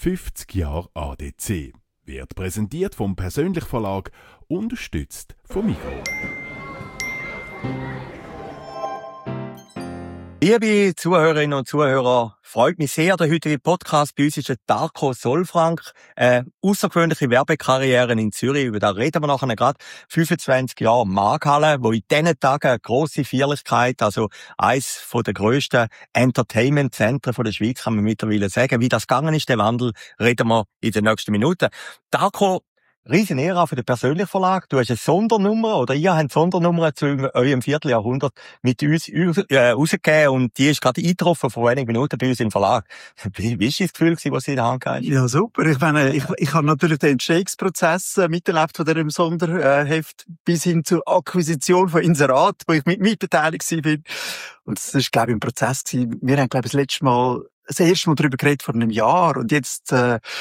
50 Jahre ADC. Wird präsentiert vom Persönlich Verlag, unterstützt vom Migros. Liebe Zuhörerinnen und Zuhörer, freut mich sehr, der heutige Podcast bei uns ist der Darko Solfrank. Außergewöhnliche Werbekarriere in Zürich, über da reden wir nachher gerade. 25 Jahre Markthalle, wo in diesen Tagen eine grosse Feierlichkeit, also eins der grössten Entertainment-Zentren der Schweiz, kann man mittlerweile sagen. Wie das gegangen ist, der Wandel, reden wir in den nächsten Minuten. Darko, riesen Ära für den Persönlichen Verlag. Du hast eine Sondernummer, oder ihr habt eine Sondernummer zu eurem Vierteljahrhundert mit uns rausgegeben und die ist gerade eingetroffen vor wenigen Minuten bei uns im Verlag. Wie war das Gefühl, was Sie in der Hand hatten? Ja, super. Ich meine, ich habe natürlich den Entstehungsprozess miterlebt von diesem Sonderheft bis hin zur Akquisition von Inserat, wo ich mitbeteiligt war. Und das ist, glaube ich, ein Prozess gewesen. Wir haben, glaube ich, das erste Mal darüber geredet vor einem Jahr und jetzt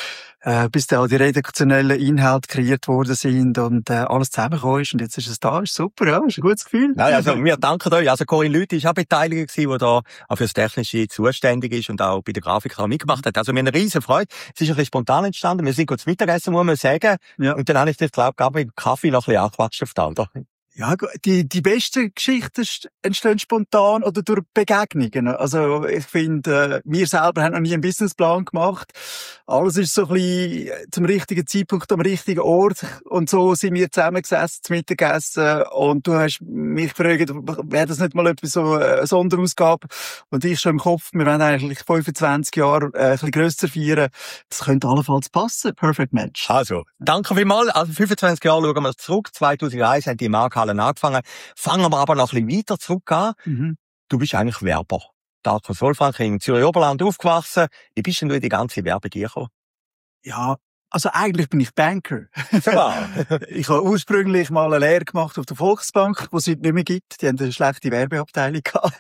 bis da die redaktionellen Inhalte kreiert worden sind und alles zusammengekommen ist und jetzt ist es da, ist super, ja, ist ein gutes Gefühl. Nein, also wir danken euch. Also Corinne Lüthi war auch beteiligt gewesen, die da auch für das Technische zuständig ist und auch bei der Grafik auch mitgemacht hat. Also wir haben eine riesen Freude. Es ist ein bisschen spontan entstanden. Wir sind kurz Mittagessen, muss man sagen. Ja. Und dann habe ich das, glaube ich, mit Kaffee noch ein bisschen angequatscht auf den, oder? Ja, die besten Geschichten entstehen spontan oder durch Begegnungen. Also, ich finde, wir selber haben noch nie einen Businessplan gemacht. Alles ist so ein bisschen zum richtigen Zeitpunkt am richtigen Ort. Und so sind wir zusammengesessen, zum Mittagessen. Und du hast mich gefragt, wäre das nicht mal etwas so eine Sonderausgabe? Und ich schon im Kopf, wir wollen eigentlich 25 Jahre ein bisschen grösser feiern. Das könnte allenfalls passen. Perfect Match. Also, danke vielmals. Also, 25 Jahre schauen wir zurück. 2001 haben die Markthalle angefangen. Fangen wir aber noch ein bisschen weiter zurück an. Mhm. Du bist eigentlich Werber. Darko Solfrank, in Zürich-Oberland aufgewachsen. Wie bist denn du in die ganze Werbung gekommen? Ja, also eigentlich bin ich Banker. Ja. Ich habe ursprünglich mal eine Lehre gemacht auf der Volksbank, die es heute nicht mehr gibt. Die haben eine schlechte Werbeabteilung gehabt.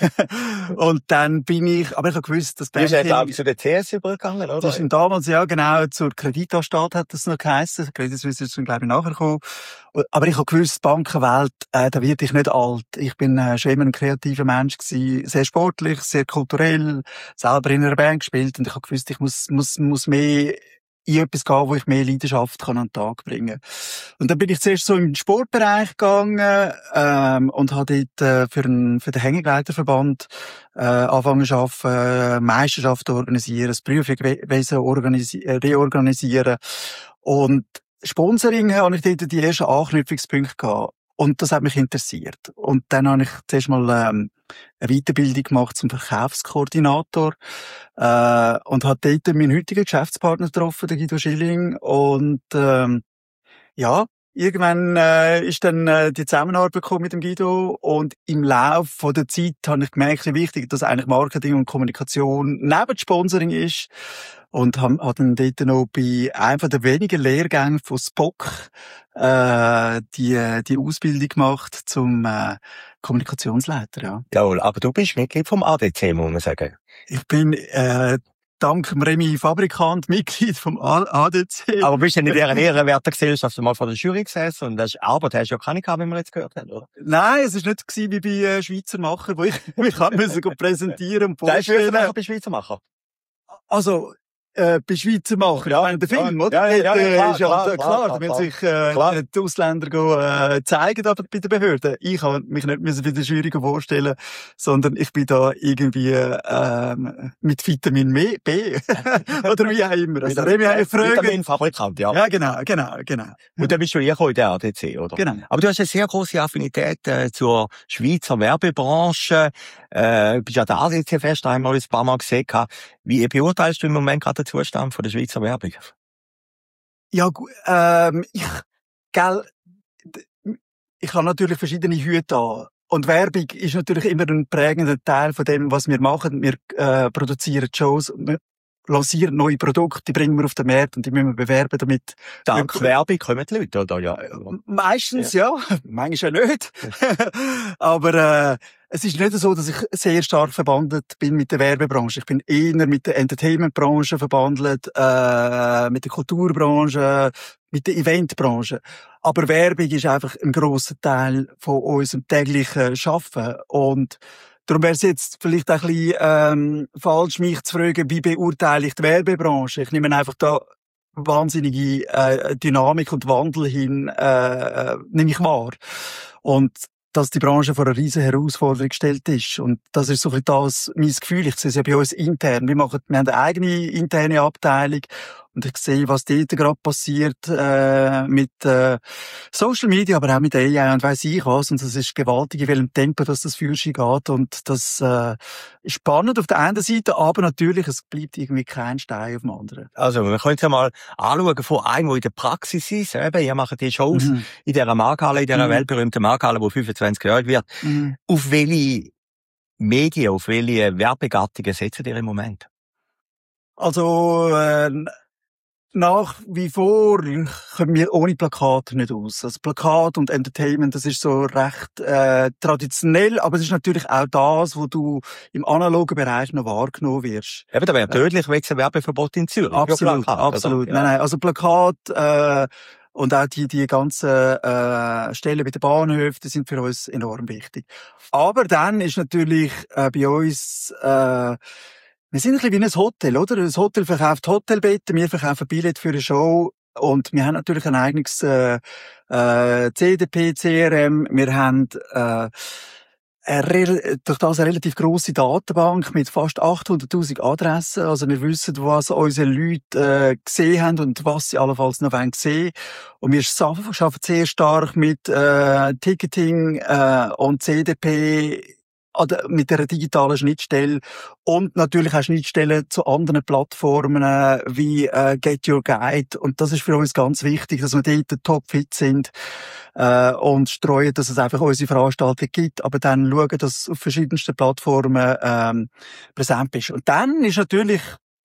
Und dann aber ich habe gewusst, dass Banking... Du bist ja, glaube ich, zu der CS übergegangen, oder? Das ist damals, ja, genau, zur Kreditanstalt hat das noch geheissen. Credit Suisse ist dann, glaube ich, nachher gekommen. Aber ich habe gewusst, Bankenwelt, da werde ich nicht alt. Ich bin schon immer ein kreativer Mensch gewesen, sehr sportlich, sehr kulturell, selber in einer Band gespielt und ich habe gewusst, ich muss mehr in etwas gehen, wo ich mehr Leidenschaft kann an den Tag bringen. Und dann bin ich zuerst so im Sportbereich gegangen und habe dort für den Hängegleiterverband angefangen zu arbeiten, Meisterschaften organisieren, das Prüfungswesen reorganisieren. Und Sponsoring habe ich dort die ersten Anknüpfungspunkte gehabt. Und das hat mich interessiert. Und dann habe ich zuerst mal eine Weiterbildung gemacht zum Verkaufskoordinator und habe dort meinen heutigen Geschäftspartner getroffen, den Guido Schilling. Und ja, irgendwann ist dann die Zusammenarbeit gekommen mit dem Guido. Und im Laufe der Zeit habe ich gemerkt, wie wichtig dass eigentlich Marketing und Kommunikation neben Sponsoring ist. Und habe dann dort noch bei einem der wenigen Lehrgänge von Spock die Ausbildung gemacht zum Kommunikationsleiter, ja. Jawohl, aber du bist Mitglied vom ADC, muss man sagen. Ich bin dank dem Remy Fabrikant Mitglied vom ADC. Aber bist du nicht in dieser ehrenwerten Gesellschaft mal vor der Jury gesessen und hast du ja keine gehabt, wie wir jetzt gehört haben, oder? Nein, es war nicht wie bei Schweizer Macher, wo ich mich präsentieren und vorstellen. Nein, bei Schweizer Macher. Also, bei Schweizer Macher, ja, der Film, oder? Ja, klar. Da will sich die Ausländer zeigen aber bei den Behörden. Ich habe mich nicht bei der Jury vorstellen, sondern ich bin da irgendwie mit Vitamin B oder wie auch immer. Also, Vitaminfabrikant, ja. Ja, genau. Und dann bist du in der ADC, oder? Genau. Aber du hast eine sehr grosse Affinität zur Schweizer Werbebranche. Bist ja der ADC-Fest einmal ein paar Mal gesehen. Wie beurteilst du im Moment gerade den Zustand von der Schweizer Werbung? Ja, ich habe natürlich verschiedene Hüte an. Und Werbung ist natürlich immer ein prägender Teil von dem, was wir machen. Wir produzieren Shows, wir lancieren neue Produkte, die bringen wir auf den Markt und die müssen wir bewerben damit. Dank Werbung kommen die Leute, oder? Ja. Meistens, ja. Manchmal auch nicht. Aber es ist nicht so, dass ich sehr stark verbandelt bin mit der Werbebranche. Ich bin eher mit der Entertainmentbranche verbandelt, mit der Kulturbranche, mit der Eventbranche. Aber Werbung ist einfach ein grosser Teil von unserem täglichen Schaffen. Und Darum wäre es jetzt vielleicht ein bisschen falsch, mich zu fragen, wie beurteile ich die Werbebranche. Ich nehme einfach da wahnsinnige Dynamik und Wandel hin, nehme ich wahr. Und dass die Branche vor eine riesen Herausforderung gestellt ist. Und das ist so ein bisschen das, mein Gefühl. Ich sehe es ja bei uns intern. Wir haben eine eigene interne Abteilung. Und ich sehe, was dort gerade passiert, mit Social Media, aber auch mit AI und weiss ich was. Und das ist gewaltig, in welchem Tempo dass das für sich geht. Und das ist spannend auf der einen Seite, aber natürlich, es bleibt irgendwie kein Stein auf dem anderen. Also, wir können es ja mal anschauen von einem, der in der Praxis ist. Eben, ihr macht die Shows in dieser Markthalle, in dieser weltberühmten Markthalle, die 25 Jahre alt wird. Auf welche Medien, auf welche Werbegattungen setzen ihr im Moment? Also, nach wie vor kommen wir ohne Plakate nicht aus. Also Plakat und Entertainment, das ist so recht traditionell, aber es ist natürlich auch das, wo du im analogen Bereich noch wahrgenommen wirst. Eben, da wäre tödlich wegen ein Werbeverbot in Zürich. Absolut, Plakat, absolut. Ja. Nein, also Plakat und auch die ganzen Stellen bei den Bahnhöfen, die sind für uns enorm wichtig. Aber dann ist natürlich bei uns wir sind ein bisschen wie ein Hotel, oder? Ein Hotel verkauft Hotelbetten, wir verkaufen Billett für eine Show und wir haben natürlich ein eigenes CDP, CRM, wir haben durch das eine relativ grosse Datenbank mit fast 800'000 Adressen. Also wir wissen, was unsere Leute gesehen haben und was sie allenfalls noch sehen wollen. Und wir arbeiten sehr stark mit Ticketing und CDP oder mit der digitalen Schnittstelle und natürlich auch Schnittstellen zu anderen Plattformen wie Get Your Guide. Und das ist für uns ganz wichtig, dass wir dort topfit sind und streuen, dass es einfach unsere Veranstaltung gibt, aber dann schauen, dass es auf verschiedensten Plattformen präsent ist. Und dann ist natürlich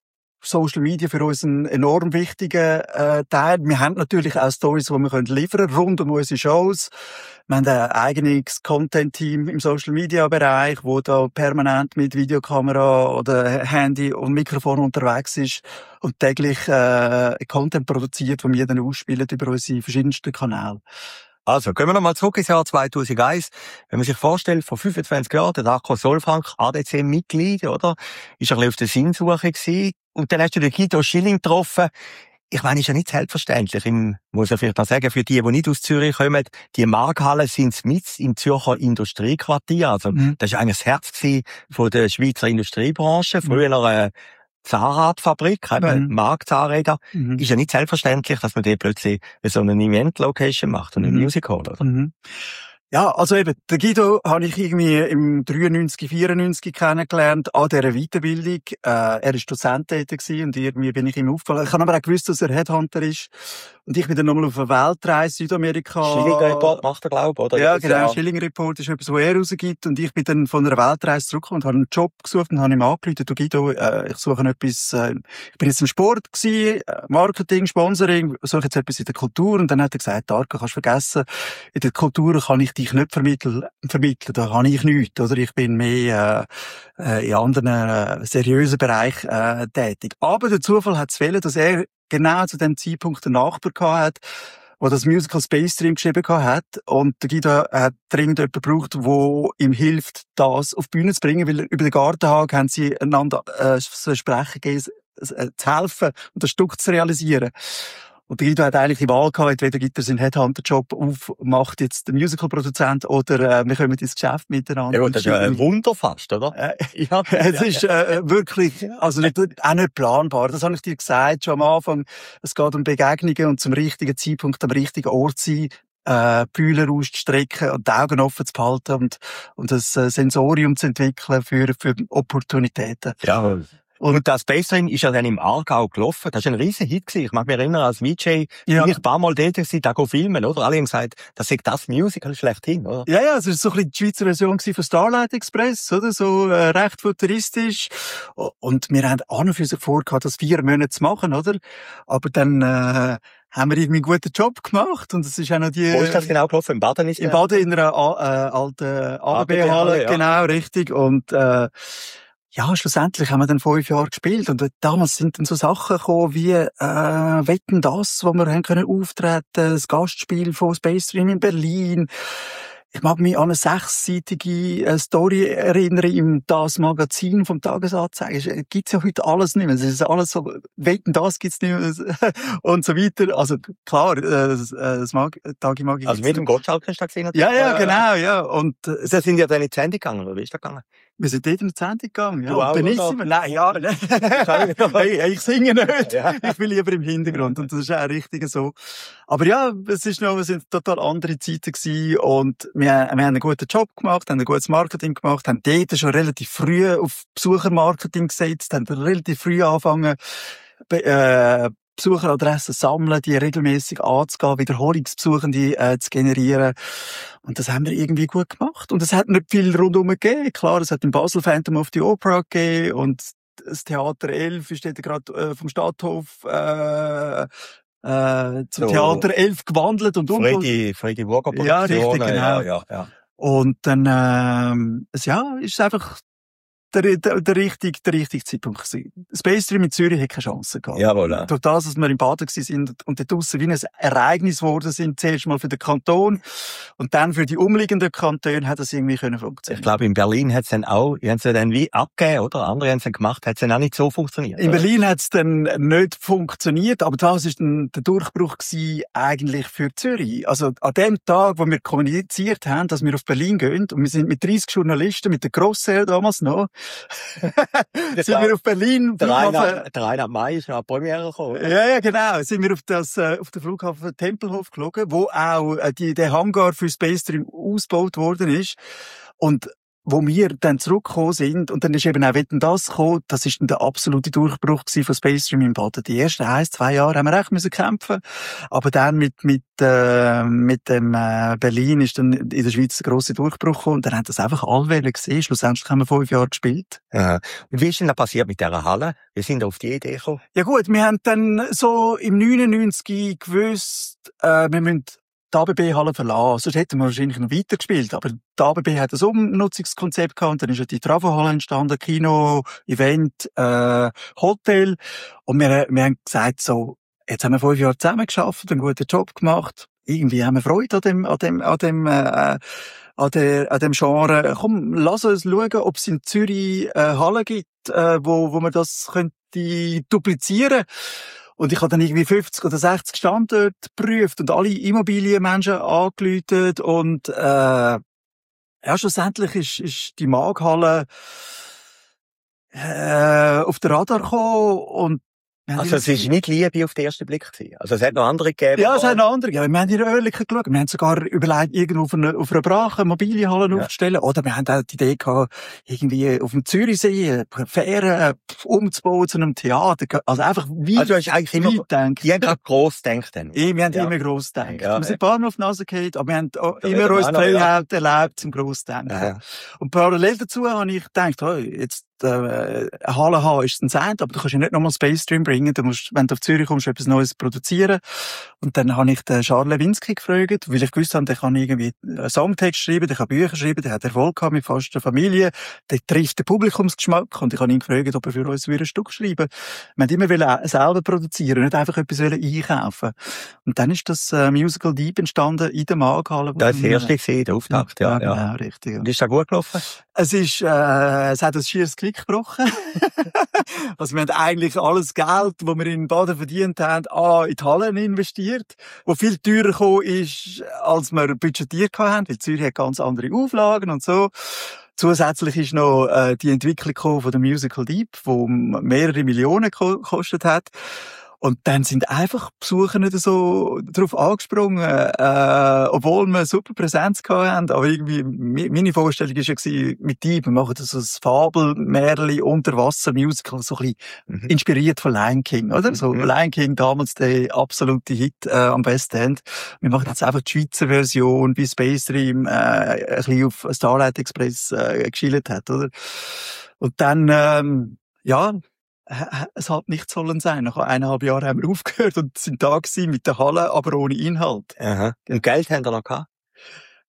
Social Media für uns ein enorm wichtiger Teil. Wir haben natürlich auch Stories, die wir liefern können, rund um unsere Shows. Wir haben ein eigenes Content-Team im Social Media Bereich, wo da permanent mit Videokamera oder Handy und Mikrofon unterwegs ist und täglich Content produziert, den wir dann ausspielen über unsere verschiedensten Kanäle. Also, gehen wir nochmal zurück ins Jahr 2001. Wenn man sich vorstellt, vor 25 Jahren, der Darko Solfrank, ADC-Mitglied, oder? Ist ein bisschen auf der Sinnsuche gewesen. Und dann hast du den Guido Schilling getroffen. Ich meine, ist ja nicht selbstverständlich. Muss ja vielleicht noch sagen, für die nicht aus Zürich kommen, die Markthallen sind mit im Zürcher Industriequartier. Also, das war eigentlich das Herz von der Schweizer Industriebranche. Früher Zahnradfabrik, Marktzahnräder. Ist ja nicht selbstverständlich, dass man da plötzlich so eine Event-Location macht und ein Music Hall, oder? Ja, also eben, der Guido habe ich irgendwie im 93, 94 kennengelernt, an dieser Weiterbildung. Er war Dozent gewesen und irgendwie bin ich ihm aufgefallen. Ich habe aber auch gewusst, dass er Headhunter ist. Und ich bin dann nochmal auf eine Weltreise Südamerika. Schilling-Report macht er, glaube ich, oder? Ja, genau. Schilling-Report ist etwas, was er rausgibt. Und ich bin dann von einer Weltreise zurückgekommen und habe einen Job gesucht und habe ihm angerufen, du Guido, ich suche etwas, ich bin jetzt im Sport gewesen, Marketing, Sponsoring, suche jetzt etwas in der Kultur. Und dann hat er gesagt, Darko, kannst du vergessen, in der Kultur kann ich dich nicht vermitteln, da kann ich nichts, oder? Ich bin mehr, in anderen, seriösen Bereich, tätig. Aber der Zufall hat es wollen, dass er genau zu dem Zeitpunkt einen Nachbar gehabt hat, der das Musical Space Dream geschrieben hat. Und der Guido hat dringend jemanden gebraucht, der ihm hilft, das auf die Bühne zu bringen, weil über den Gartenhag haben sie einander so Versprechen gegeben, zu helfen und das Stück zu realisieren. Und der Guido hat eigentlich die Wahl gehabt, entweder gibt er seinen Headhunter-Job auf, macht jetzt den Musical-Produzent oder wir kommen ins Geschäft miteinander. Ja, das ist ja ein Wunder fast, oder? Ja, es ist wirklich, also auch nicht planbar. Das habe ich dir gesagt schon am Anfang. Es geht um Begegnungen und zum richtigen Zeitpunkt am richtigen Ort sein, Bühler auszustrecken und die Augen offen zu behalten und das Sensorium zu entwickeln für Opportunitäten. Ja. Und das Bassline ist ja dann im Aargau gelaufen. Das war ein riesen Hit gewesen. Ich mag mich erinnern, als VJ, bin ich ein paar Mal dort gewesen, da filmen, oder? Alle haben gesagt, das ist das Musical schlechthin, oder? Ja, es war so ein bisschen die Schweizer Version von Starlight Express, oder? So, recht futuristisch. Und wir haben an und für sich vorgehabt, das 4 Monate zu machen, oder? Aber dann, haben wir irgendwie einen guten Job gemacht und es ist auch noch die... Wo ist das genau gelaufen? Im Baden ist Im Baden in einer alten ABB-Halle, ja. Genau, richtig. Und, ja, schlussendlich haben wir dann 5 Jahre gespielt und damals sind dann so Sachen gekommen wie Wetten, das, wo wir haben können auftreten, das Gastspiel von Space Dream in Berlin. Ich mag mich an eine 6-seitige Story erinnern im Das Magazin vom Tagesanzeiger. Es gibt's ja heute alles nicht mehr. Es ist alles so, wetten, das gibt's nicht mehr und so weiter. Also klar, Tagi Magi. Also mit dem Gottschalk hast du gesehen? Ja, genau, ja. Und Sie sind ja dann in die Sendung gegangen, oder wie ist das gegangen? wir sind dort in die Sendung gegangen. Ja. Du auch, Benissimo. Nein, ja. Hey, ich singe nicht. Ja. Ich bin lieber im Hintergrund. Und das ist auch richtig so. Aber ja, es sind total andere Zeiten gewesen. Und wir haben einen guten Job gemacht, haben ein gutes Marketing gemacht, haben dort schon relativ früh auf Besuchermarketing gesetzt, haben relativ früh angefangen, Besucheradressen sammeln, die regelmäßig anzugehen, Wiederholungsbesuchende zu generieren. Und das haben wir irgendwie gut gemacht. Und es hat nicht viel rundherum gegeben. Klar, es hat in Basel Phantom of the Opera gegeben und das Theater 11 ist dort gerade vom Stadthof zum Theater 11 gewandelt und Freddy Burger Produktion. Ja, richtig, genau. Ja. Und dann ist es einfach der richtige Zeitpunkt gewesen. Space Dream in Zürich hat keine Chance gehabt. Jawohl. Durch das, dass wir im Baden sind und dort draussen wie ein Ereignis geworden sind, zuerst mal für den Kanton und dann für die umliegenden Kantone, hat das irgendwie funktionieren. Ich glaube, in Berlin hat es dann auch, die haben es dann wie abgegeben, oder? Andere haben es dann gemacht, hat es dann auch nicht so funktioniert. In Berlin hat es dann nicht funktioniert, aber das ist dann der Durchbruch gewesen, eigentlich für Zürich. Also an dem Tag, wo wir kommuniziert haben, dass wir auf Berlin gehen, und wir sind mit 30 Journalisten, mit der Grosser damals noch, sind wir auf Berlin. Der Rainer May ist noch eine Premiere gekommen. Ja, genau. Sind wir auf den Flughafen Tempelhof geflogen, wo auch der Hangar für Space Dream ausgebaut worden ist. Und wo wir dann zurückgekommen sind, und dann ist eben auch «Wetten, das» gekommen, das ist dann der absolute Durchbruch von Space Dream im Baden. Die ersten 1-2 Jahre haben wir echt müssen kämpfen, aber dann mit dem Berlin ist dann in der Schweiz der grosse Durchbruch gekommen, und dann haben das einfach alle gesehen. Schlussendlich haben wir 5 Jahre gespielt. Ja. Und wie ist denn das passiert mit dieser Halle? Wir sind auf die Idee gekommen. Ja gut, wir haben dann so im 99 gewusst, wir müssen die ABB-Halle verlassen. Sonst hätten wir wahrscheinlich noch weitergespielt. Aber die ABB hat ein Umnutzungskonzept gehabt, und dann ist ja die Travo-Halle entstanden, Kino, Event, Hotel. Und wir haben gesagt, so, jetzt haben wir 5 Jahre zusammen geschafft, einen guten Job gemacht. Irgendwie haben wir Freude an dem Genre. Komm, lass uns schauen, ob es in Zürich Halle gibt, wo man das könnte duplizieren. Und ich habe dann irgendwie 50 oder 60 Standorte geprüft und alle Immobilienmenschen angerufen, und schlussendlich ist die Maghalle auf den Radar gekommen, und also es ist nicht Liebe auf den ersten Blick gewesen. Also es hat noch andere gegeben. Ja, es hat noch andere gegeben. Wir haben in der Örtlichkeit geschaut. Wir haben sogar überlegt, irgendwo auf einer Brache Immobilienhalle aufzustellen. Oder wir haben auch die Idee gehabt, irgendwie auf dem Zürichsee Fähren umzubauen zu einem Theater. Also einfach weit, also hast eigentlich immer gedacht. Die haben gerade gross gedacht dann. Wir haben immer gross gedacht. Ja, wir sind ein paar Mal auf die Nase gefallen, aber wir haben immer uns Playhouse erlebt zum gross denken. Ja. Und parallel dazu habe ich gedacht, jetzt eine Halle haben ist ein Cent, aber du kannst ja nicht nochmal Space Dream bringen. Du musst, wenn du auf Zürich kommst, etwas Neues produzieren. Und dann habe ich den Charles Lewinsky gefragt, weil ich gewusst habe, der kann irgendwie einen Songtext schreiben, der kann Bücher schreiben, der hat Erfolg gehabt mit fast der Familie, der trifft den Publikumsgeschmack, und ich habe ihn gefragt, ob er für uns ein Stück schreiben will. Wir wollten immer selber produzieren, nicht einfach etwas einkaufen. Und dann ist das Musical Deep entstanden in der Maghalle. Das ist das erste gesehen, der Auftakt, ja. Genau, richtig. Ja. Und ist das gut gelaufen? Es hat ein schieres Klick gebrochen. Also wir haben eigentlich alles Geld, das wir in Baden verdient haben, in die Hallen investiert, wo viel teurer gekommen ist, als wir budgetiert haben, weil Zürich hat ganz andere Auflagen und so. Zusätzlich ist noch die Entwicklung von der Musical Deep, die mehrere Millionen gekostet hat. Und dann sind einfach Besucher nicht so drauf angesprungen, obwohl wir super Präsenz hatten. Aber irgendwie, meine Vorstellung war ja mit dir, wir machen das als Fabel-Märchen Unterwasser-Musical, so ein bisschen inspiriert von Lion King, oder? So Lion King, damals der absolute Hit am West End. Wir machen jetzt einfach die Schweizer Version, wie Space Dream ein bisschen auf Starlight Express geschielt hat, oder? Und dann, es hat nicht sollen sein. Nach 1,5 Jahren haben wir aufgehört und sind da gewesen mit der Halle, aber ohne Inhalt. Aha. Und Geld haben wir noch gehabt?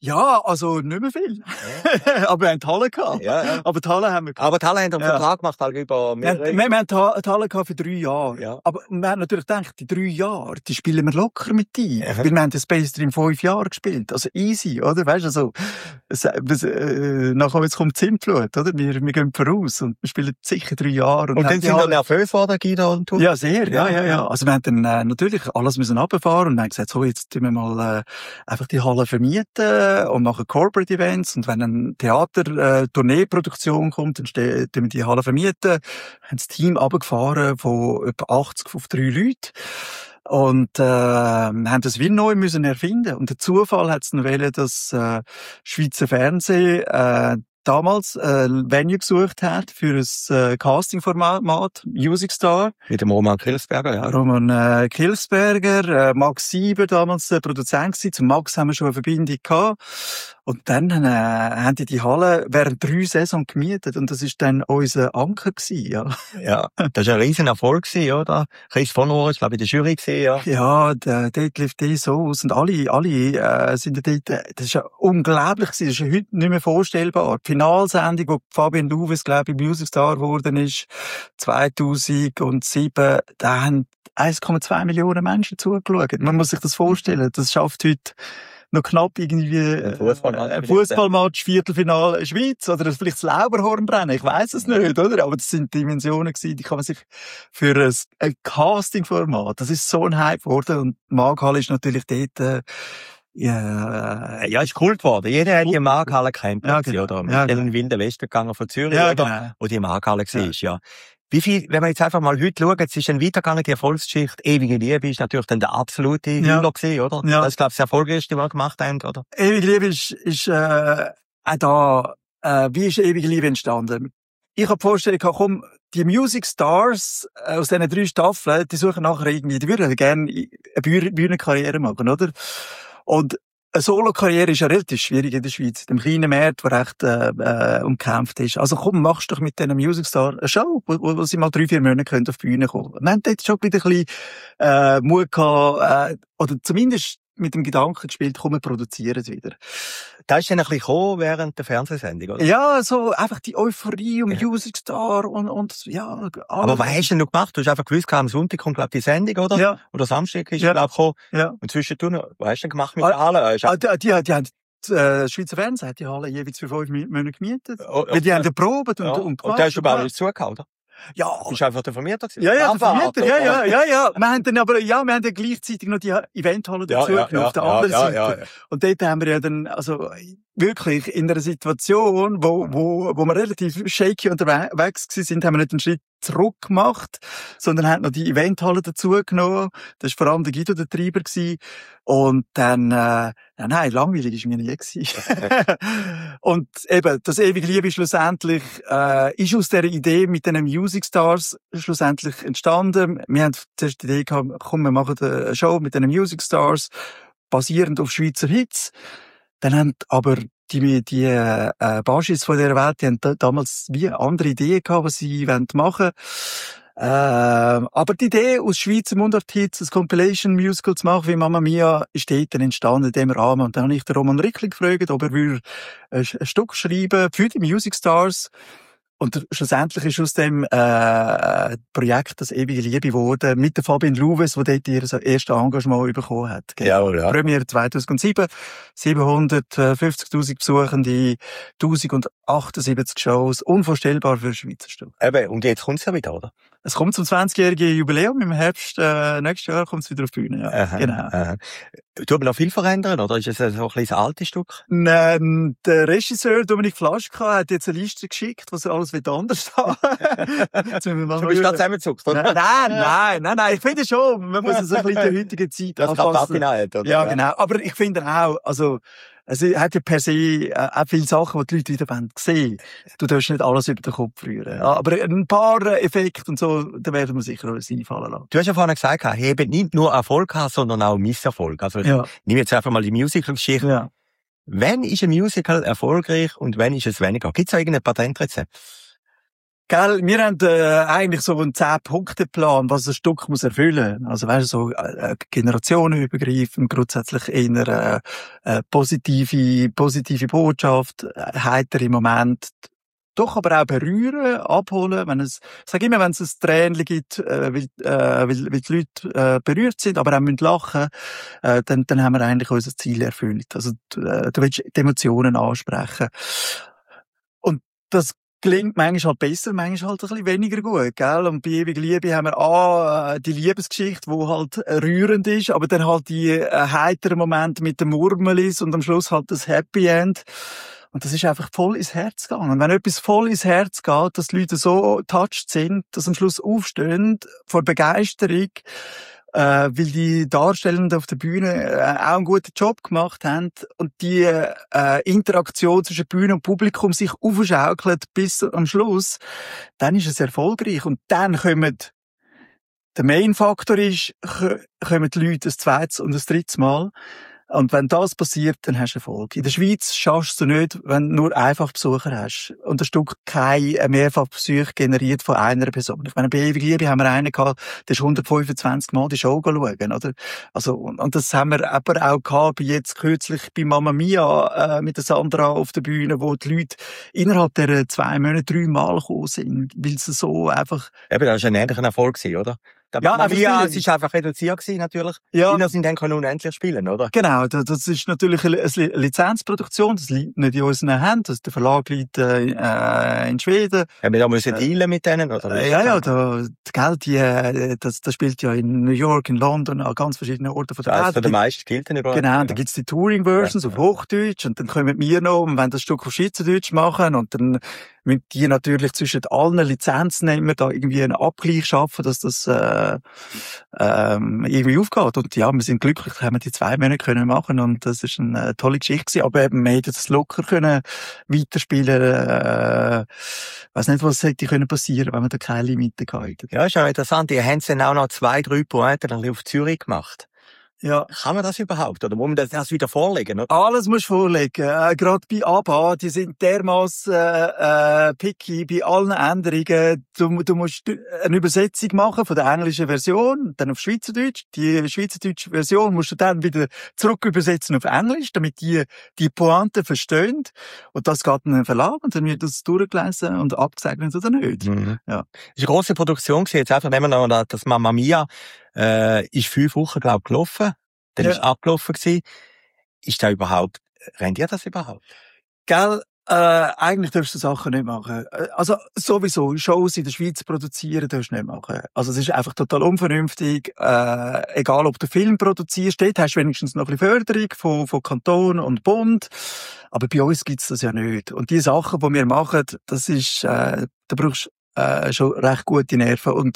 Ja, also nicht mehr viel. Ja. Aber wir haben die Halle gehabt. Ja. Aber die Halle haben wir gehabt. Aber die Halle haben einen Vertrag gemacht, halt über mehrere... Wir haben die Halle gehabt für 3 Jahre. Ja. Aber wir haben natürlich gedacht, die 3 Jahre, die spielen wir locker mit ein. Ja. Weil wir haben den Space Dream 5 Jahre gespielt. Also easy, oder? Weißt du, also, nachher jetzt kommt die Zimtflut, oder? Wir gehen voraus und wir spielen sicher 3 Jahre. Und dann sind wir nervös geworden, Guido und du? Ja, sehr, ja. Also wir haben dann natürlich alles müssen runterfahren und wir haben gesagt, so, jetzt tun wir mal einfach die Halle vermieten und machen Corporate Events. Und wenn eine Tourneeproduktion kommt, dann tun wir die Halle vermieten. Haben das Team runtergefahren von etwa 80 auf 3 Leute. Und haben das wie neu müssen erfinden. Und der Zufall hat es noch wollen, dass Schweizer Fernsehen damals Venue gesucht hat für ein Casting-Format, Music Star. Mit dem Roman Kilsberger, ja. Roman Kilsberger, Max Sieber, damals Produzent gewesen. Zum Max haben wir schon eine Verbindung gehabt. Und dann haben die Halle während 3 Saisons gemietet. Und das ist dann unser Anker gewesen, ja. Ja, das war ein riesen Erfolg gewesen, oder? Chris von Ohr ist, glaube ich, in der Jury gewesen, ja. Ja, dort lief die so aus. Und alle sind dort, das ist ja unglaublich gewesen. Das ist ja heute nicht mehr vorstellbar. Die Finalsendung, wo Fabian Louwes, glaube ich, Music Star geworden ist, 2007, da haben 1,2 Millionen Menschen zugeschaut. Man muss sich das vorstellen. Das schafft heute noch knapp irgendwie ein Fußballmatch, Viertelfinale Schweiz oder vielleicht das Lauberhornbrennen. Ich weiss es nicht, oder? Aber das sind Dimensionen gewesen, die kann man sich für ein Casting-Format, das ist so ein Hype geworden und Markhalle ist natürlich dort ja, ist cool geworden. Jeder hat die Markhalle gekannt, ja, genau. oder? Ja, in den Wilden Westen gegangen von Zürich, ja, oder? Genau. Wo die Markhalle war, ja. Wie viel, wenn wir jetzt einfach mal heute schauen, es ist dann weitergegangen, die Erfolgsgeschichte, Ewige Liebe ist natürlich dann der absolute Hüller gewesen, oder? Ja. Das ist, glaube ich, das Erfolgreichste, was wir gemacht haben, oder? Ewige Liebe ist auch da, wie ist Ewige Liebe entstanden? Ich habe die Vorstellung gehabt, komm, die Music Stars aus diesen 3 Staffeln, die suchen nachher irgendwie, die würden gerne eine Bühnenkarriere machen, oder? Und eine Solo-Karriere ist ja relativ schwierig in der Schweiz, in dem kleinen Markt, der recht umkämpft ist. Also komm, machst doch mit diesen Music Star eine Show, wo sie mal 3-4 Monate auf die Bühne kommen. Wir haben dort schon wieder ein bisschen Mut gehabt, oder zumindest mit dem Gedanken gespielt, komm, wir produzieren es wieder. Da ist dann ein bisschen gekommen während der Fernsehsendung, oder? Ja, so einfach die Euphorie um Music Star und ja. Aber was hast du denn noch gemacht? Du hast einfach gewusst, am Sonntag kommt, glaube ich, die Sendung, oder? Ja. Oder Samstag ist, glaube ich, gekommen. Ja. Und zwischendurch, was hast du denn gemacht mit der Halle? Die haben Schweizer Fernsehen hat die Halle jeweils für 5 Monate gemietet. Weil die haben geprobt und gemacht. Und da hast du gar nicht zugehört, oder? Ja. Du bist einfach der Vermieter gewesen? Ja, der Vermieter, ja. Wir haben dann aber, wir haben dann gleichzeitig noch die Eventhalle dazu genommen, auf der anderen Seite. Ja. Und dort haben wir ja dann, also, wirklich in einer Situation, wo wir relativ shaky unterwegs sind, haben wir nicht einen Schritt zurück gemacht, sondern haben noch die Eventhalle dazu genommen. Das war vor allem der Guido der Treiber gewesen. Und dann, nein, langweilig ist mir nie gewesen. Und eben, das ewige Liebe schlussendlich, ist aus dieser Idee mit den Music Stars schlussendlich entstanden. Wir haben zuerst die Idee gehabt, komm, wir machen eine Show mit den Music Stars, basierend auf Schweizer Hits. Dann haben aber die Baschis von dieser Welt, die haben damals wie andere Ideen gehabt, was sie machen wollen. Aber die Idee, aus Schweizer Mundart-Hits ein Compilation-Musical zu machen, wie Mamma Mia, ist dort dann entstanden in dem Rahmen. Und dann habe ich den Roman Rickli gefragt, ob er ein Stück schreiben für die Music Stars. Und schlussendlich ist aus dem Projekt das ewige Liebe geworden, mit der Fabian Louwes, die dort ihr erstes Engagement bekommen hat. Ja. Premiere 2007, 750'000 Besuchende, 1078 Shows, unvorstellbar für ein Schweizer Stück. Eben, und jetzt kommt's ja wieder, oder? Es kommt zum 20-jährigen Jubiläum, im Herbst nächstes Jahr kommt es wieder auf die Bühne. Ja. Aha, genau. Aha. Tut man noch viel verändern, oder ist es so ein kleines altes Stück? Der Regisseur Dominik Flaschka hat jetzt eine Liste geschickt, was er alles anders haben. Du bist gerade zusammengezuckt, oder? Nein. Ich finde schon, man muss es ein bisschen in der heutigen Zeit anpassen. Oder? Ja, genau. Aber ich finde auch, also, es hat ja per se auch viele Sachen, die die Leute wieder sehen wollen. Du darfst nicht alles über den Kopf rühren. Ja, aber ein paar Effekte und so, da werden wir sicher alles einfallen lassen. Du hast ja vorhin gesagt, ihr habt nicht nur Erfolg gehabt, sondern auch Misserfolg. Also, ich nehme jetzt einfach mal die Musical-Geschichte. Ja. Wann ist ein Musical erfolgreich und wann ist es weniger? Gibt es da irgendein Patentrezept? Gell, wir haben eigentlich so einen 10-Punkte-Plan, was ein Stück muss erfüllen. Also weißt du, so generationenübergreifend, grundsätzlich eher positive Botschaft, heitere Moment, doch aber auch berühren, abholen, sag immer, wenn es ein Tränchen gibt, weil die Leute berührt sind, aber auch müssen lachen, dann haben wir eigentlich unser Ziel erfüllt. Also du willst die Emotionen ansprechen. Und das klingt manchmal halt besser, manchmal halt ein bisschen weniger gut, gell? Und bei Ewig Liebe haben wir die Liebesgeschichte, die halt rührend ist, aber dann halt die heiteren Momente mit den Murmelis und am Schluss halt das Happy End. Und das ist einfach voll ins Herz gegangen. Und wenn etwas voll ins Herz geht, dass die Leute so touched sind, dass am Schluss aufstehen vor Begeisterung, weil die Darstellenden auf der Bühne auch einen guten Job gemacht haben und die Interaktion zwischen Bühne und Publikum sich aufschaukelt bis am Schluss, dann ist es erfolgreich. Und dann der Main-Faktor ist, kommen die Leute ein zweites und ein drittes Mal. Und wenn das passiert, dann hast du Erfolg. In der Schweiz schaffst du nicht, wenn du nur einfach Besucher hast. Und das Stück kein Mehrfachbesuch generiert von einer Person. Ich meine, bei Ewig Liebe haben wir einen gehabt, der ist 125 Mal die Show schauen, oder? Also, und das haben wir aber auch gehabt, jetzt kürzlich bei Mamma Mia, mit der Sandra auf der Bühne, wo die Leute innerhalb der 2 Monate 3 Mal gekommen sind, weil sie so einfach... Eben, das war ein ähnlicher Erfolg, oder? Ja, es ist einfach reduziert gewesen, natürlich. Ja. Kinder sind dann können unendlich spielen, oder? Genau, das ist natürlich eine Lizenzproduktion, das liegt nicht in unseren Händen, der Verlag liegt in Schweden. Haben wir da müssen dealen mit denen, oder? Ja, das spielt ja in New York, in London, an ganz verschiedenen Orten von der Welt. Das ist der meisten gilt dann überall. Genau, da gibt's die Touring-Versions auf Hochdeutsch und dann kommen wir noch und wollen das Stück auf Schweizerdeutsch machen und dann müssen die natürlich zwischen allen Lizenznehmern da irgendwie einen Abgleich schaffen, dass das irgendwie aufgeht. Und ja, wir sind glücklich, haben wir die 2 Monate können machen und das ist eine tolle Geschichte gewesen. Aber eben, wir hätten das locker können weiterspielen. Weiss nicht, was hätte können passieren, wenn wir da keine Limite gehabt hätten. Ja, ist ja interessant. Die haben dann auch noch 2-3 Pointen dann auf Zürich gemacht. Ja. Kann man das überhaupt? Oder muss man das wieder vorlegen? Oder? Alles musst du vorlegen. Gerade bei ABBA, die sind dermassen picky bei allen Änderungen. Du musst eine Übersetzung machen von der englischen Version, dann auf Schweizerdeutsch. Die schweizerdeutsche Version musst du dann wieder zurück übersetzen auf Englisch, damit die Pointe verstehen. Und das geht in den Verlag und dann wird das durchgelesen und abgesegnet oder nicht. Mhm. Ja. Das ist eine grosse Produktion gewesen. Jetzt einfach nehmen wir noch das Mamma Mia. Ist 5 Wochen, glaub, gelaufen. Dann ist abgelaufen gewesen. Ist da überhaupt, rennt ihr das überhaupt? Gell, eigentlich darfst du Sachen nicht machen. Also, sowieso, Shows in der Schweiz produzieren darfst du nicht machen. Also, es ist einfach total unvernünftig. Egal, ob du Film produzierst, dort hast du wenigstens noch ein bisschen Förderung von Kanton und Bund. Aber bei uns gibt's das ja nicht. Und die Sachen, die wir machen, das ist, da brauchst schon recht gute Nerven und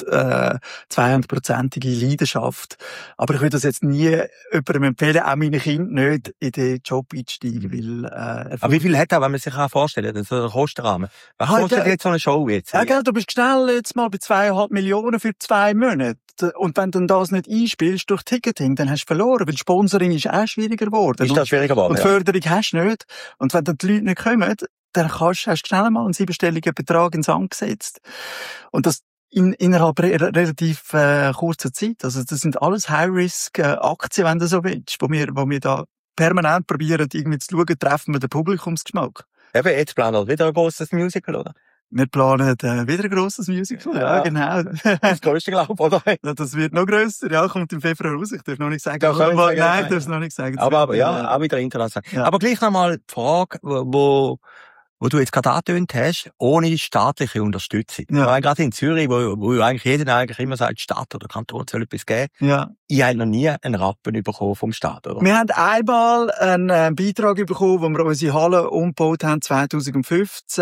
200%ige Leidenschaft. Aber ich würde das jetzt nie jemandem empfehlen, auch meinen Kindern nicht in den Job einsteigen, weil aber wie viel hat er, wenn man sich vorstellen kann, so ein Kostenrahmen? Was kostet jetzt so eine Show jetzt? Ja, gell, du bist schnell jetzt mal bei 2,5 Millionen für 2 Monate. Und wenn du das nicht einspielst durch Ticketing, dann hast du verloren, weil Sponsoring ist auch schwieriger geworden. Ist das schwieriger geworden? Und Förderung hast du nicht. Und wenn dann die Leute nicht kommen, dann hast du schnell mal einen 7-stelligen Betrag ins Sand gesetzt. Und das innerhalb relativ kurzer Zeit. Also das sind alles High-Risk-Aktien, wenn du so willst, wo wir da permanent probieren, irgendwie zu schauen, treffen wir den Publikumsgeschmack. Eben, jetzt planen wir wieder ein grosses Musical, oder? Wir planen wieder ein grosses Musical, ja genau. Das grösste, glaube ich, oder? Ja, das wird noch grösser, ja, kommt im Februar raus. Ich darf noch nicht sagen. Nein, ich darf es noch nicht sagen. Aber ja, auch wieder international. Ja. Aber gleich nochmal die Frage, wo du jetzt gerade angetönt hast, ohne staatliche Unterstützung. Ja. Gerade in Zürich, wo eigentlich jeder immer sagt, Stadt oder Kanton soll etwas geben. Ja. Ich habe noch nie einen Rappen bekommen vom Staat, oder? Wir haben einmal einen Beitrag bekommen, wo wir unsere Halle umgebaut haben, 2015,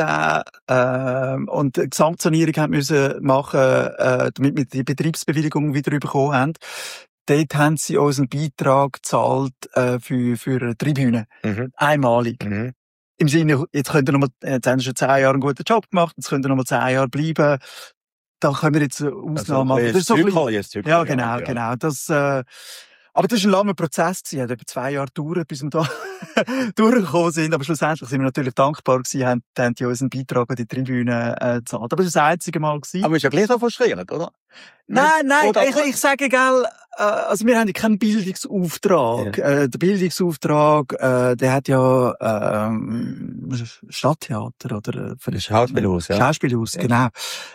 und eine Gesamtsanierung haben müssen machen, damit wir die Betriebsbewilligung wieder bekommen haben. Dort haben sie uns einen Beitrag gezahlt, für eine Tribüne. Mhm. Einmalig. Mhm. Im Sinne, jetzt haben sie schon 10 Jahre einen guten Job gemacht, jetzt können wir noch mal 10 Jahre bleiben. Da können wir jetzt eine Ausnahme machen. Das ist so ein ja, genau. Das, Aber das war ein langer Prozess gewesen. Hat über 2 Jahre gedauert, bis wir da durchgekommen sind. Aber schlussendlich sind wir natürlich dankbar gewesen, haben die unseren Beitrag an die Tribüne, gezahlt. Aber das war das einzige Mal gewesen. Aber ist ja gleich so frustrierend, oder? Nein, Oder- ich sage, gell, also wir haben ja keinen Bildungsauftrag. Ja. Der Bildungsauftrag, der hat ja, Stadttheater oder, Schauspielhaus, ja. Schauspielhaus, genau.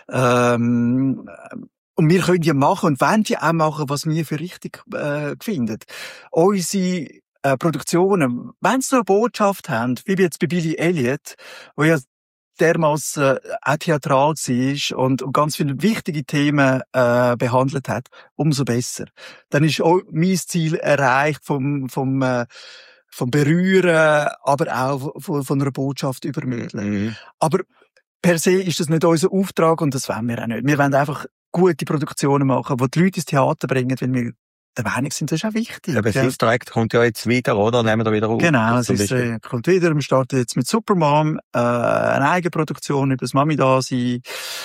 Und wir können ja machen und wollen ja auch machen, was wir für richtig finden. Unsere Produktionen, wenn sie noch eine Botschaft haben, wie jetzt bei Billy Elliot, wo ja dermassen auch theatral war und ganz viele wichtige Themen behandelt hat, umso besser. Dann ist auch mein Ziel erreicht vom Berühren, aber auch von einer Botschaft übermitteln. Mhm. Aber per se ist das nicht unser Auftrag und das wollen wir auch nicht. Wir wollen einfach gute Produktionen machen, die die Leute ins Theater bringen, weil wir der Meinung sind, das ist auch wichtig. Aber das Projekt kommt ja jetzt wieder, oder? Nehmen wir da wieder auf. Genau, es Zum ist, Beispiel. kommt wieder. Wir starten jetzt mit Supermom, eine Eigenproduktion über das Mami da sein,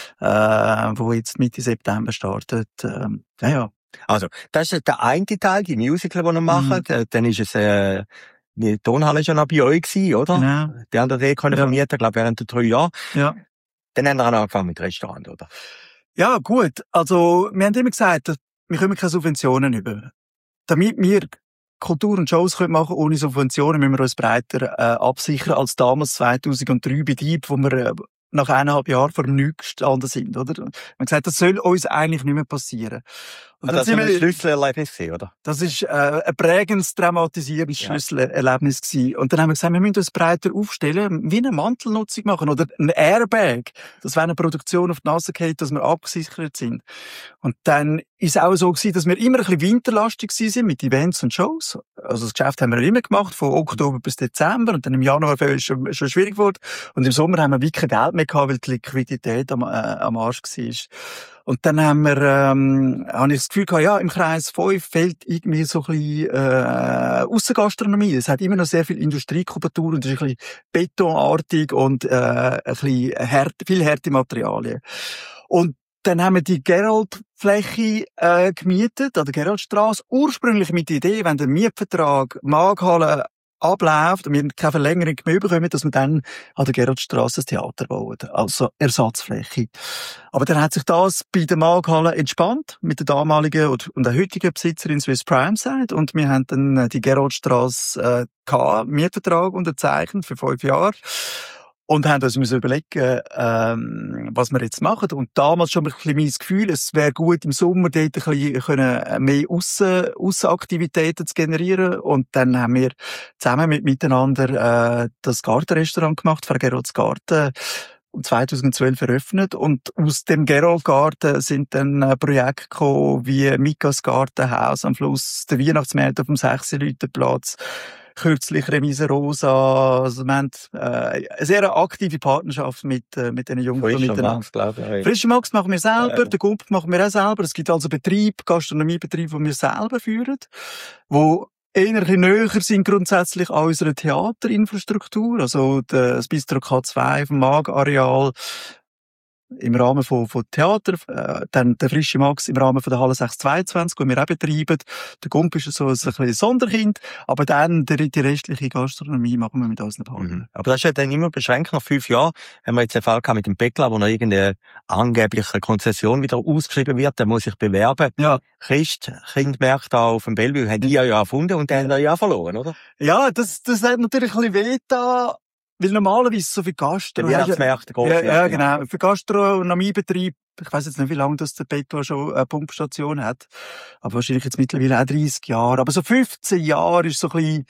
wo jetzt Mitte September startet. Ja. Also, das ist der eine Teil, die Musical, die wir machen. Dann ist es, die Tonhalle ist ja noch bei euch gewesen, oder? Genau. Die haben den können vermieten, glaube während der 3 Jahre. Ja. Dann haben wir auch angefangen mit Restaurant, oder? Ja, gut. Also, wir haben immer gesagt, wir können keine Subventionen über. Damit wir Kultur und Shows machen können ohne Subventionen, müssen wir uns breiter absichern als damals 2003 bei Dieb, wo wir nach 1,5 Jahren vor dem Nichts gestanden sind, oder? Wir haben gesagt, das soll uns eigentlich nicht mehr passieren. Und Das war ein Schlüsselerlebnis, oder? Das ist ein prägendes, dramatisierendes Schlüsselerlebnis gewesen. Und dann haben wir gesagt, wir müssen uns breiter aufstellen, wie eine Mantelnutzung machen oder ein Airbag. Das wäre eine Produktion auf die Nase geht, dass wir abgesichert sind. Und dann ist es auch so gewesen, dass wir immer ein bisschen winterlastig sind mit Events und Shows. Also das Geschäft haben wir immer gemacht, von Oktober bis Dezember. Und dann im Januar ist es schon schwierig geworden. Und im Sommer haben wir wirklich kein Geld mehr gehabt, weil die Liquidität am Arsch war. Und dann habe ich das Gefühl gehabt, ja, im Kreis 5 fehlt irgendwie so ein bisschen Aussengastronomie. Es hat immer noch sehr viel Industriekultur und es ist ein bisschen betonartig und ein bisschen viel harte Materialien. Und dann haben wir die Gerold-Fläche gemietet, an der Geroldstrasse, ursprünglich mit der Idee, wenn der Mietvertrag Markthalle abläuft und wir keine Verlängerung mehr bekommen, dass wir dann an der Geroldstrasse ein Theater bauen, also Ersatzfläche. Aber dann hat sich das bei der Markthalle entspannt mit der damaligen und der heutigen Besitzerin Swiss Prime Side und wir haben dann die Geroldstrasse Mietvertrag unterzeichnet für 5 Jahre. Und haben uns überlegen, was wir jetzt machen. Und damals schon ein bisschen mein Gefühl, es wäre gut, im Sommer dort ein bisschen mehr Aussenaktivitäten zu generieren. Und dann haben wir zusammen miteinander das Gartenrestaurant gemacht, Frau Gerolds Garten, 2012 eröffnet. Und aus dem Gerold-Garten sind dann Projekte gekommen, wie Mikas Gartenhaus am Fluss, der Weihnachtsmarkt auf dem 6-Leute-Platz, kürzlich Remise Rosa. Also wir haben eine sehr aktive Partnerschaft mit den Jungen. Frischer Max, glaube ich. Frischer Max machen wir selber, den Gump machen wir auch selber. Es gibt also Gastronomiebetriebe, die wir selber führen, wo eher ein bisschen näher sind grundsätzlich an unserer Theaterinfrastruktur. Also das Bistro K2 auf dem Mag-Areal im Rahmen von Theater, dann der Frische Max im Rahmen von der Halle 622, die wir auch betreiben. Der Gump ist so ein bisschen Sonderkind, aber dann die restliche Gastronomie machen wir mit unseren Partnern. Aber das ist ja dann immer beschränkt. Nach 5 Jahren haben wir jetzt einen Fall gehabt mit dem Beckler, wo noch irgendeine angebliche Konzession wieder ausgeschrieben wird, der muss sich bewerben. Ja. Kindmärkte auf dem Bellevue haben die ja erfunden und dann haben ja verloren, oder? Ja, das hat natürlich ein bisschen weh da. Weil normalerweise so viel Gastro... Der Weihnachtsmärkte ja, genau. Für Gastronomiebetrieb, ich weiss jetzt nicht, wie lange das der Beto schon eine Pumpstation hat, aber wahrscheinlich jetzt mittlerweile auch 30 Jahre. Aber so 15 Jahre ist so ein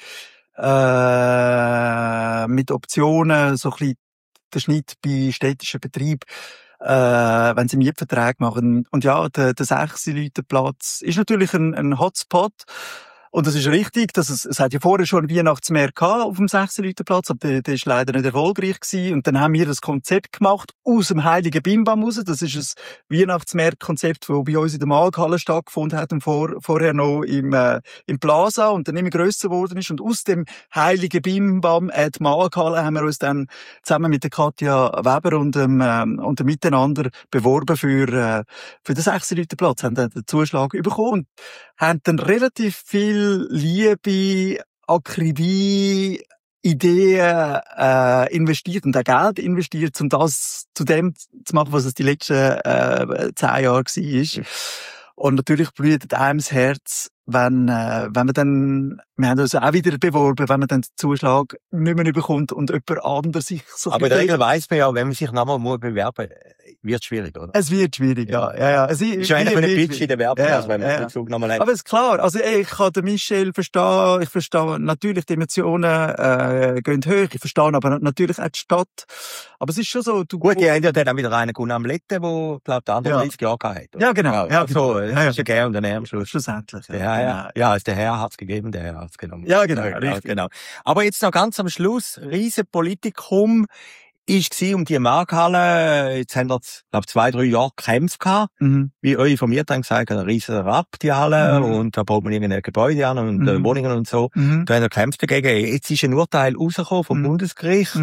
bisschen mit Optionen so ein bisschen der Schnitt bei städtischen Betrieben, wenn sie Mietverträge machen. Und ja, der 6-Leute-Platz ist natürlich ein Hotspot. Und das ist richtig, dass es hat ja vorher schon einen Weihnachtsmarkt gehabt auf dem 6-Leute-Platz, aber der ist leider nicht erfolgreich gewesen. Und dann haben wir das Konzept gemacht aus dem Heiligen Bimbam raus. Das ist ein Weihnachtsmarktkonzept, das bei uns in der Markthalle stattgefunden hat und vorher noch im Plaza und dann immer grösser geworden ist. Und aus dem Heiligen Bimbam die Markthalle haben wir uns dann zusammen mit der Katja Weber und dem Miteinander beworben für den 6-Leute-Platz, haben dann den Zuschlag bekommen. Und haben dann relativ viel Liebe, Akribie, Ideen investiert und auch Geld investiert, um das zu dem zu machen, was es die letzten 10 Jahre war. Und natürlich blutet einem das Herz, wenn man dann, wir haben uns auch wieder beworben, wenn man dann den Zuschlag nicht mehr bekommt und jemand anderes sich so... Aber in der Regel weiss man ja, wenn man sich nochmal bewerben muss, wird es schwierig, oder? Es wird schwierig, ja. Es ist ja eigentlich ein Pitch in der Werbung, also wenn man den Bezug nochmal hat. Aber es ist klar, also ich kann den Michel verstehen, ich verstehe natürlich, die Emotionen gehen hoch, ich verstehe aber natürlich auch die Stadt. Aber es ist schon so... Gut, die haben ja dann auch wieder einen Gunnar am Letten, der, glaube ich, 30 Jahre gehabt hat. Ja, genau. Ja, so, das ist ja gern und dann am Schluss. Schlussendlich. Ja, also der Herr hat's gegeben, der Herr hat's genommen. Ja, genau, richtig. Genau. Aber jetzt noch ganz am Schluss, riesen Politikum ist um die Markthalle. Jetzt haben wir, glaube 2-3 Jahre gekämpft gehabt. Wie euch informiert haben gesagt, ein riesen Rapp, die Halle, und da baut man irgendein Gebäude an und Wohnungen und so. Da haben wir gekämpft dagegen. Jetzt ist ein Urteil rausgekommen vom Bundesgericht,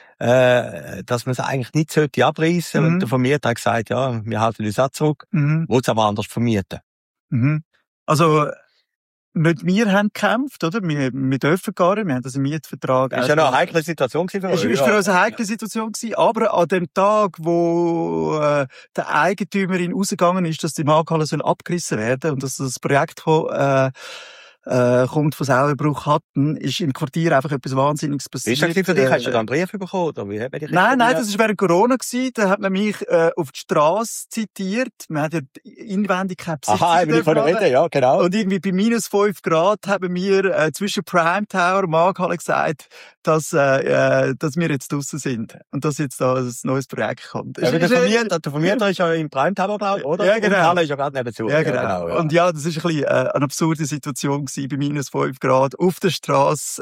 dass man es eigentlich nicht sollte abreißen. Und der Vermieter hat gesagt, ja, wir halten uns auch zurück, wollen es aber anders vermieten. Also, nicht wir haben gekämpft, oder? Wir dürfen gar nicht, wir haben das im Mietvertrag. Das ist ja noch eine heikle Situation für uns. Es war für uns eine heikle Situation gewesen, aber an dem Tag, wo der Eigentümerin rausgegangen ist, dass die Markthalle abgerissen werden und dass das Projekt kommt von Sauerbruch hatten, ist im Quartier einfach etwas Wahnsinniges passiert. Ist das für dich? Hast du da einen Brief bekommen? Oder wie? Nein, das war während Corona gewesen. Da hat man mich auf die Strasse zitiert. Man hat ja inwendig keine Besitzung. Aha, wenn ich von der Rede, ja, genau. Und irgendwie bei -5 Grad haben wir zwischen Prime Tower und Markthalle gesagt, dass wir jetzt draussen sind. Und dass jetzt da ein neues Projekt kommt. Ja, der Vermieter ist ja im Prime Tower, glaube ich, oder? Ja, genau. Und die Halle ist ja gerade nebenzu. Ja, genau. Ja. Und ja, das ist ein bisschen eine absurde Situation gewesen, bei -5 Grad auf der Strasse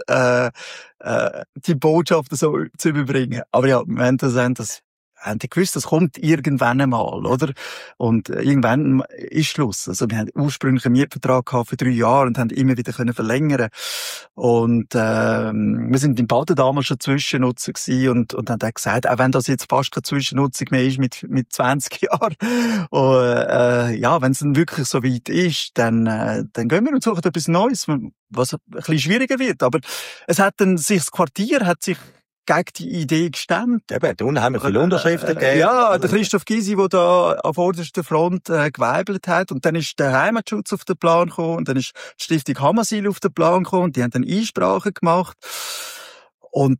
die Botschaft so zu überbringen. Aber ja, wir haben die gewusst, das kommt irgendwann einmal, oder? Und irgendwann ist Schluss. Also wir haben ursprünglich einen Mietvertrag gehabt für 3 Jahre und haben immer wieder verlängern. Und wir sind im Baden damals schon Zwischennutzer gewesen und haben dann gesagt, auch wenn das jetzt fast keine Zwischennutzung mehr ist mit 20 Jahren, ja, wenn es dann wirklich so weit ist, dann gehen wir und suchen etwas Neues, was ein bisschen schwieriger wird. Aber das Quartier hat sich gegen die Idee gestemmt. Eben, da unten haben wir viele Unterschriften gegeben. Ja, der Christoph Gysi, der da an vorderster Front geweibelt hat. Und dann ist der Heimatschutz auf den Plan gekommen. Und dann ist die Stiftung Hamasil auf den Plan gekommen. Und die haben dann Einsprachen gemacht. Und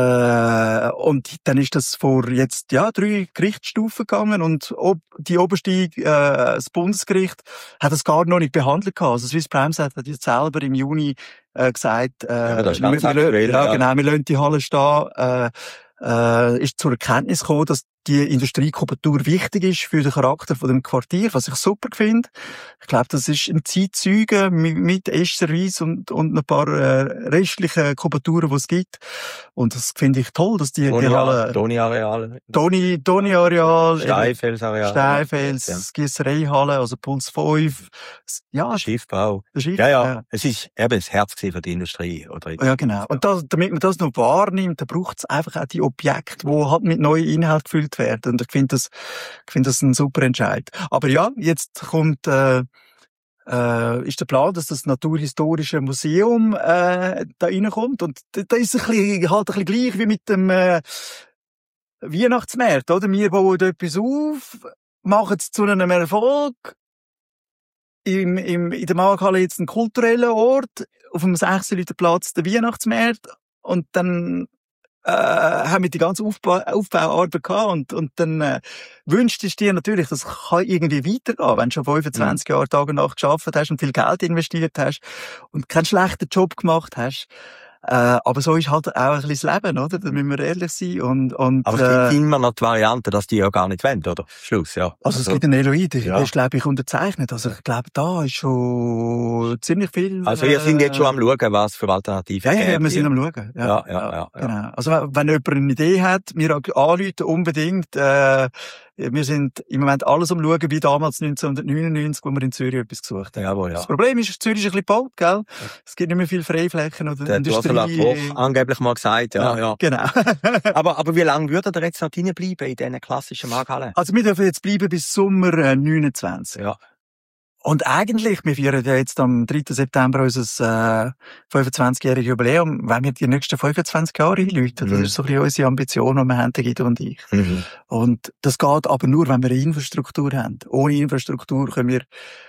dann ist das vor jetzt, 3 Gerichtsstufen gegangen. Und die oberste, das Bundesgericht, hat das gar noch nicht behandelt gehabt. Also Swiss Prime hat jetzt selber im Juni gesagt, das ist ganz aktuell, genau, wir lassen die Halle stehen, ist zur Erkenntnis gekommen, dass die Industriekultur wichtig ist für den Charakter von dem Quartier, was ich super finde. Ich glaube, das ist ein Zeitzeuge mit Eschservice und ein paar restlichen Kulturen, die es gibt. Und das finde ich toll, dass die Halle... Toni-Areal. Toni-Areal. Steinfels-Areal. Gießereihalle, also Puls 5. Ja. Schiffbau. Ja. Es ist eben das Herz für die Industrie, oder? Ja, genau. Und damit man das noch wahrnimmt, da braucht es einfach auch die Objekte, die halt mit neuen Inhalten gefüllt werden. Und ich finde das ein super Entscheid. Aber ja, jetzt kommt, ist der Plan, dass das Naturhistorische Museum, da reinkommt. Und da ist halt ein bisschen gleich wie mit dem, Weihnachtsmarkt, oder? Wir bauen etwas auf, machen es zu einem Erfolg. In der Markthalle jetzt einen kulturellen Ort, auf dem 6 Leute Platz der Weihnachtsmarkt. Und dann, haben wir die ganze Aufbauarbeit gehabt und dann wünscht es dir natürlich, das kann irgendwie weitergehen, wenn du schon 25 Jahre Tag und Nacht gearbeitet hast und viel Geld investiert hast und keinen schlechten Job gemacht hast. Aber so ist halt auch ein bisschen das Leben, oder? Da müssen wir ehrlich sein. Aber es gibt immer noch die Variante, dass die ja gar nicht wollen, oder? Schluss, ja. Also es gibt einen Eloid, der ist, glaube ich, unterzeichnet. Also ich glaube, da ist schon ziemlich viel... Also wir sind jetzt schon am Schauen, was für Alternativen gibt. Ja, wir sind am Schauen. Ja. Genau. Also wenn jemand eine Idee hat, wir anrufen unbedingt. Wir sind im Moment alles am Schauen, wie damals 1999, wo wir in Zürich etwas gesucht haben. Jawohl, ja. Das Problem ist, Zürich ist ein bisschen gebaut, gell? Es gibt nicht mehr viele Freiflächen oder Industrie. Hoch angeblich mal gesagt, ja. Genau. aber wie lange würde ihr jetzt noch bleiben in diesen klassischen Markthallen? Also wir dürfen jetzt bleiben bis Sommer 29. Ja. Und eigentlich, wir feiern ja jetzt am 3. September unser 25-jähriges Jubiläum, wenn wir die nächsten 25 Jahre einläuten. Das ist so ein bisschen unsere Ambition, die wir haben, Guido und ich. Und das geht aber nur, wenn wir eine Infrastruktur haben. Ohne Infrastruktur können wir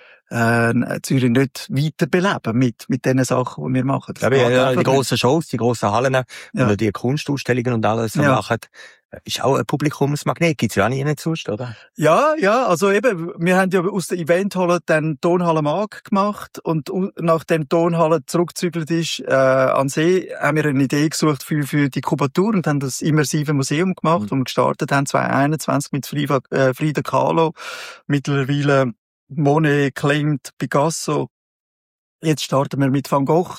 Zürich nicht weiter beleben mit den Sachen, die wir machen. Die grossen Shows, die grossen Hallen, oder die Kunstausstellungen und alles machen, ist auch ein Publikumsmagnet. Gibt's ja auch nicht sonst, oder? Ja, also eben, wir haben ja aus der Eventhalle dann Tonhalle Mag gemacht und nachdem die Tonhalle zurückgezügelt ist, an See, haben wir eine Idee gesucht für die Kubatur und haben das immersive Museum gemacht, wo wir gestartet haben, 2021 mit Frida Kahlo, mittlerweile Monet, Klimt, Picasso. Jetzt starten wir mit Van Gogh,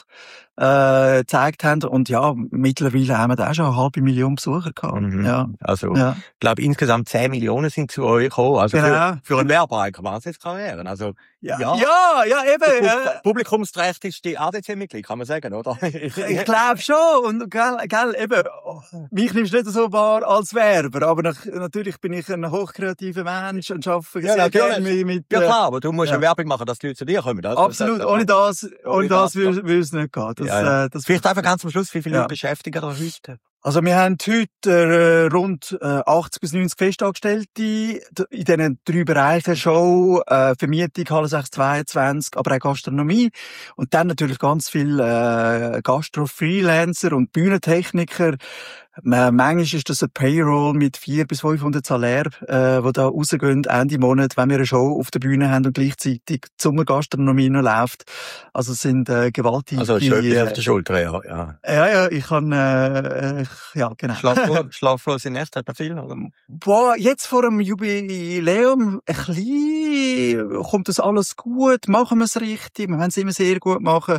gezeigt haben. Und ja, mittlerweile haben wir da auch schon 500.000 Besucher gehabt. Ja. Also, ich glaube, insgesamt 10 Millionen sind zu euch gekommen. Also, für einen Werbeeigner Wahnsinnskarriere. Also, ja, eben. Publikumsträchtigste ADC-Mitglied, kann man sagen, oder? Ich glaube schon. Und, gell, eben, mich nimmst du nicht so wahr als Werber, aber natürlich bin ich ein hochkreativer Mensch und arbeite sehr gerne mit... Ja klar, aber du musst ja Werbung machen, dass die Leute zu dir kommen. Absolut, ohne das würde es nicht gehen. Das vielleicht einfach ganz am Schluss, wie viele Leute beschäftigen da heute? Also wir haben heute rund 80 bis 90 Festangestellte in diesen 3 Bereichen: Show, Vermietung, Halle 622, aber auch Gastronomie. Und dann natürlich ganz viele Gastro-Freelancer und Bühnentechniker. Manchmal ist das ein Payroll mit 400 bis 500 Salär, die da rausgehen Ende Monat, wenn wir eine Show auf der Bühne haben und gleichzeitig die Sommergastronomie noch läuft. Also es sind gewaltige... Also schön auf der Schulter, ja. Ja, ich kann... ja, genau. Schlaflose Nächte hat man viel, oder? Boah, jetzt vor dem Jubiläum ein bisschen kommt das alles gut, machen wir es richtig, wir wollen es immer sehr gut machen.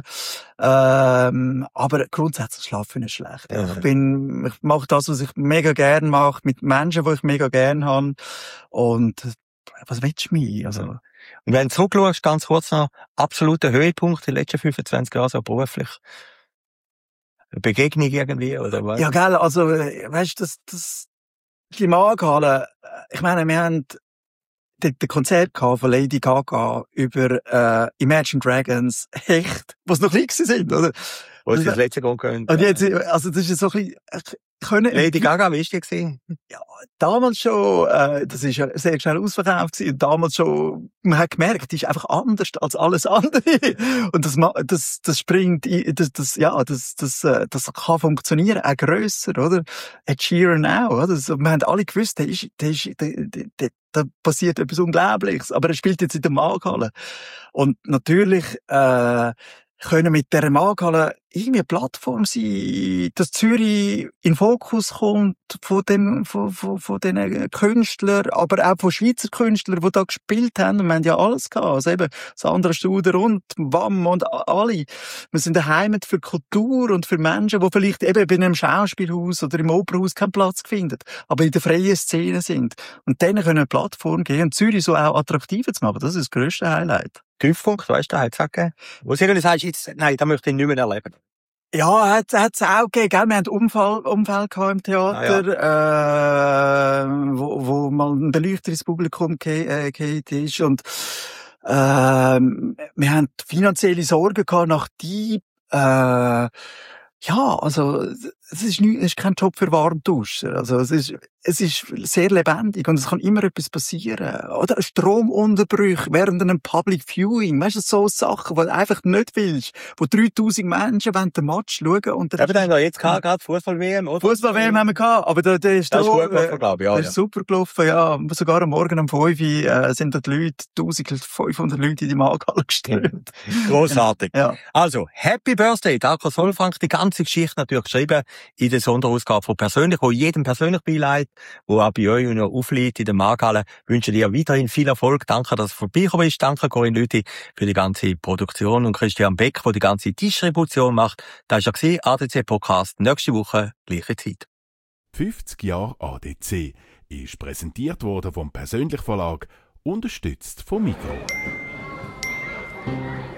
Aber grundsätzlich schlafe ich nicht schlecht. Ja. Ich mache das, was ich mega gern mache, mit Menschen, die ich mega gern habe. Und was willst du mich? Also. Und wenn du zurückschaust, ganz kurz noch, absoluter Höhepunkt in den letzten 25 Jahren, so beruflich. Eine Begegnung irgendwie, oder was? Ja, gell, also, weißt du, die Maghalle, ich meine, wir haben den Konzert gehabt von Lady Gaga über Imagine Dragons, echt, was noch klein sind, oder? Wo sie das letzte gehen können. Und jetzt, also das ist so ein bisschen... Lady Gaga, wie ist die gewesen? Ja, damals schon, das ist ja sehr schnell ausverkauft gewesen, und damals schon, man hat gemerkt, die ist einfach anders als alles andere. Und das springt, das kann funktionieren, auch grösser, oder? Ed Sheeran auch, oder? Wir haben alle gewusst, da passiert etwas Unglaubliches, aber er spielt jetzt in der Maghalle. Und natürlich, können mit dieser Maghalle irgendwie eine Plattform sein, dass Zürich in den Fokus kommt von diesen Künstlern, aber auch von Schweizer Künstlern, die da gespielt haben. Und wir haben ja alles gehabt. Also eben Sandra Studer und WAM und alle. Wir sind eine Heimat für Kultur und für Menschen, die vielleicht eben bei einem Schauspielhaus oder im Opernhaus keinen Platz finden, aber in der freien Szene sind. Und denen können eine Plattform geben und Zürich so auch attraktiver zu machen. Das ist das grösste Highlight. Tiefpunkt, weißt du, hat's auch gegeben? Wo du irgendwie sagst, jetzt, nein, das möchte ich nicht mehr erleben. Ja, hat's auch gegeben, gell? Wir hatten Unfall gehabt im Theater, wo mal ein Beleuchter ins Publikum gefallen ist. Und, wir haben finanzielle Sorgen gehabt nach Dieb, ja, also, es ist kein Job für Warmduscher. Also, es ist sehr lebendig und es kann immer etwas passieren. Oder Stromunterbrüche während einem Public Viewing. Weißt du, so Sachen, die du einfach nicht willst. Wo 3000 Menschen wollen den Match schauen und dann... Eben, da jetzt gerade Fußball-WM, oder? Fußball-WM haben wir gehabt, aber der ist das ist gut gelaufen, glaube ich, ja. Der ist super gelaufen, ja. Sogar am Morgen um 5 Uhr, sind da die Leute, 1500 Leute in die Maghalle geströmt. Grossartig. Ja. Also, Happy Birthday, Darko Solfrank, die ganze Geschichte natürlich geschrieben in der Sonderausgabe von Persönlich, wo jedem persönlich beileitet, wo auch bei euch noch aufliegt in der Maghalle. Wünsche dir weiterhin viel Erfolg. Danke, dass du vorbeigekommen bist. Danke, Corinne Lüthi, für die ganze Produktion und Christian Beck, der die ganze Distribution macht. Das war ja ADC Podcast. Nächste Woche, gleiche Zeit. 50 Jahre ADC ist präsentiert worden vom Persönlich Verlag, unterstützt vom Migros.